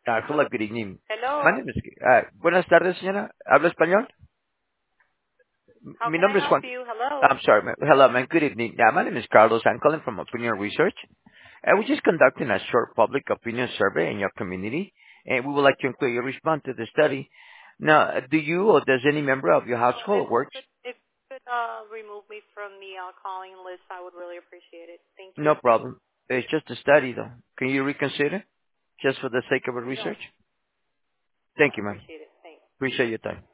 Hola, good evening. My Hello. name is, buenas tardes, señora. ¿Habla español? How Mi can I nombre es help Juan. you? Hello. I'm sorry. Hello, man. Good evening. My name is Carlos. I'm calling from Opinion Research. We're just conducting a short public opinion survey in your community, and we would like to include your response to the study. Now, do you or does any member of your household works? If you could remove me from the calling list, I would really appreciate it. Thank No you. problem. It's just a study, though. Can you reconsider just for the sake of a No, research? Thank you, ma'am. appreciate it. Thanks. Appreciate your time.